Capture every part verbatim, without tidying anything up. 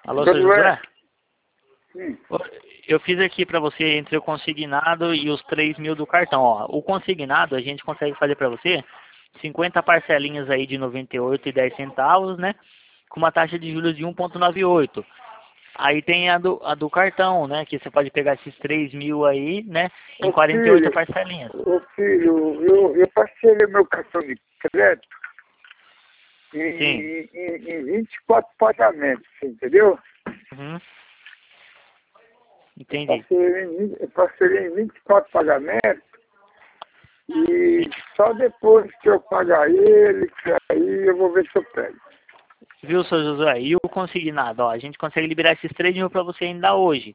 Alô, seu José? Sim. Eu fiz aqui para você entre o consignado e os três mil do cartão. Ó, o consignado a gente consegue fazer para você cinquenta parcelinhas aí de noventa e oito e dez centavos, né? Com uma taxa de juros de um vírgula noventa e oito. Aí tem a do, a do cartão, né? Que você pode pegar esses três mil aí, né? Em Ô quarenta e oito filho, parcelinhas. ô filho, eu, eu parcelei meu cartão de crédito em, Sim. em, em vinte e quatro pagamentos, você entendeu? Uhum. Eu Entendi. parcelei, em, vinte eu parcelei em vinte e quatro pagamentos e só depois que eu pagar ele, que aí eu vou ver se eu pego. Viu, seu José? E o consignado? Ó, a gente consegue liberar esses três mil para você ainda hoje.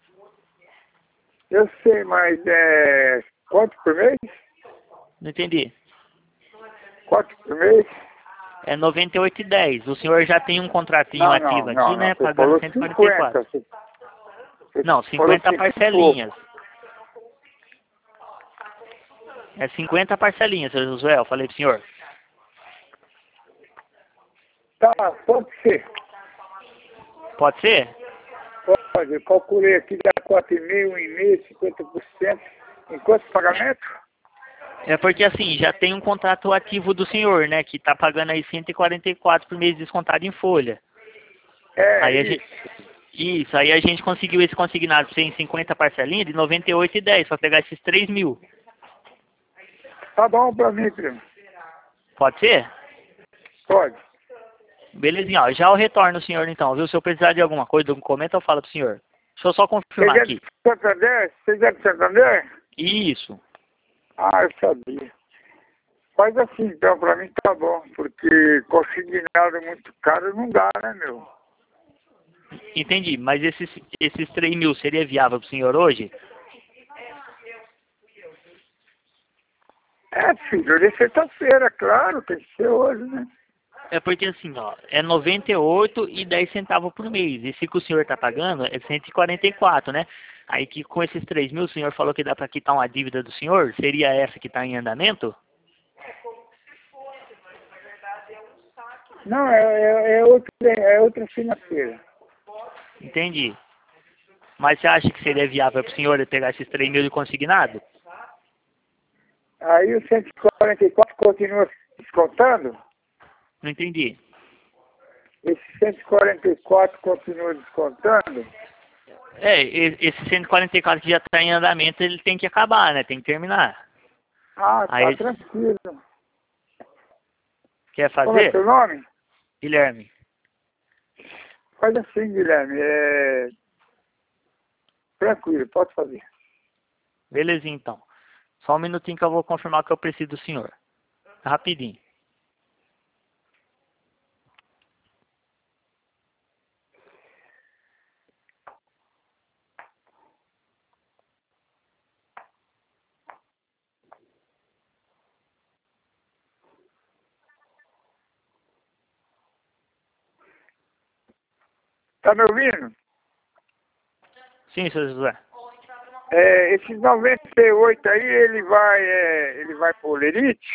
Eu sei, mas é quanto por mês? Não entendi. Quanto por mês? É noventa e oito e dez. O senhor já tem um contratinho Não, não, ativo aqui, não, não. né? Você Pagando falou cento e quarenta e cinquenta. quatro. Você, você Não, falou cinquenta cinco e pouco. parcelinhas. É cinquenta parcelinhas, seu Josué. Eu falei pro senhor. Tá, pode ser. Pode ser? Pode, eu calculei aqui, dá quatro vírgula cinco, um vírgula cinco, cinquenta por cento. Em quantos pagamentos? É porque assim, já tem um contrato ativo do senhor, né? Que tá pagando aí cento e quarenta e quatro por mês descontado em folha. É, Aí a isso. gente... Isso, aí a gente conseguiu esse consignado pra você em cinquenta parcelinhas de noventa e oito e dez, pra pegar esses três mil. Tá bom pra mim, primo. Pode ser? Pode. Belezinha, ó. Já eu retorno o senhor então, viu? Se eu precisar de alguma coisa, de algum comento, eu falo pro senhor. Deixa eu só confirmar Vocês é de aqui. Santander? Vocês é de Santander? Isso. Ah, eu sabia. Faz assim então, pra mim tá bom, porque consignado muito caro não dá, né, meu? Entendi, mas esses, esses três mil seria viável pro senhor hoje? É, filho, hoje é sexta-feira, claro, tem que ser hoje, né? É porque assim, ó, é noventa e oito e dez centavos por mês. Esse que o senhor tá pagando é cento e quarenta e quatro, né? Aí que com esses três mil, o senhor falou que dá para quitar uma dívida do senhor? Seria essa que está em andamento? Não, é, é, é, outra, é outra financeira. Entendi. Mas você acha que seria viável para o senhor pegar esses três mil de consignado? Aí o cento e quarenta e quatro continua descontando? Não entendi. Esse cento e quarenta e quatro continua descontando? É, e- esse cento e quarenta e quatro que já está em andamento, ele tem que acabar, né? Tem que terminar. Ah, tá Aí, tranquilo. quer Como é fazer? seu nome? Guilherme. Faz assim, Guilherme. É... Tranquilo, pode fazer. Belezinha, então. Só um minutinho que eu vou confirmar que eu preciso do senhor. Rapidinho. Tá me ouvindo? Sim, seu José. É, esses noventa e oito aí, ele vai, é, ele vai pro Lerite?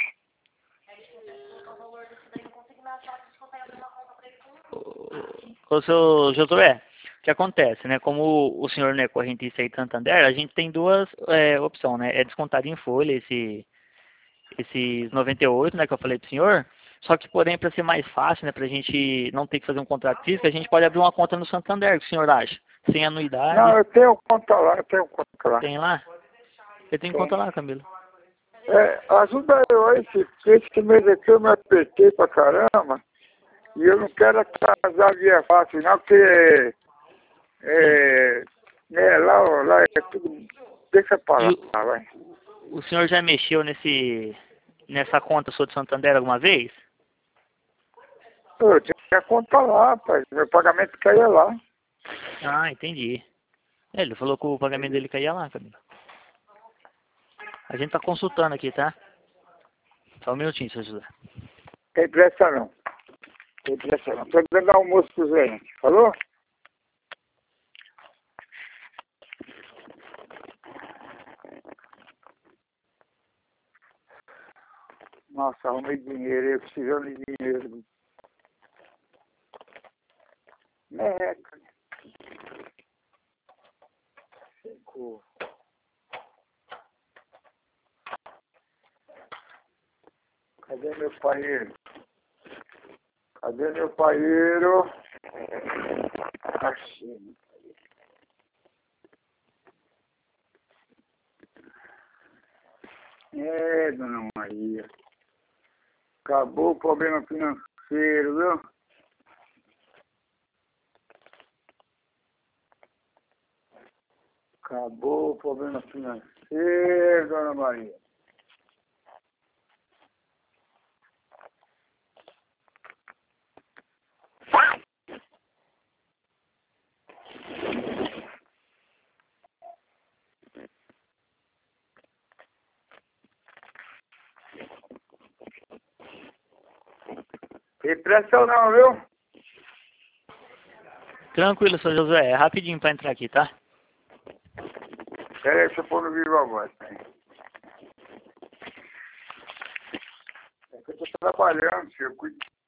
Ô, seu Josué, o que acontece, né? Como o senhor não é correntista aí de Santander, a gente tem duas é, opções, né? É descontado em folha esse, esses noventa e oito, né? Que eu falei pro senhor. Só que, porém, para ser mais fácil, né? Pra gente não ter que fazer um contrato físico, a gente pode abrir uma conta no Santander, o que o senhor acha? Sem Não, anuidade. eu tenho conta lá, eu tenho conta lá. Tem lá? Eu tenho conta Tem. lá, Camilo. É, ajuda eu aí, esse, esse mês aqui eu me apertei pra caramba. E eu não quero atrasar via fácil, não, porque Sim. é, é, lá, lá é tudo. Deixa pra E lá, o, vai. o senhor já mexeu nesse, nessa conta sua de Santander alguma vez? Eu tinha a conta lá, pai. Meu pagamento caía lá. Ah, entendi. É, ele falou que o pagamento dele caía lá, Camilo. A gente tá consultando aqui, tá? Só um minutinho, seu José. Tem pressa não. Tem pressa não. Tô dando almoço pro Zé. Falou? Nossa, arrumei dinheiro, eu precisando de dinheiro. Merreca. socorro. Cadê meu paieiro? Cadê meu paieiro? Achei. É, dona Maria. Acabou o problema financeiro, viu? Acabou o problema financeiro, dona Maria. Tem pressão não, viu? Tranquilo, seu Josué. É rapidinho pra entrar aqui, tá? Pera aí, deixa eu pôr no vivo a voz. É que eu tô trabalhando, senhor. Cuide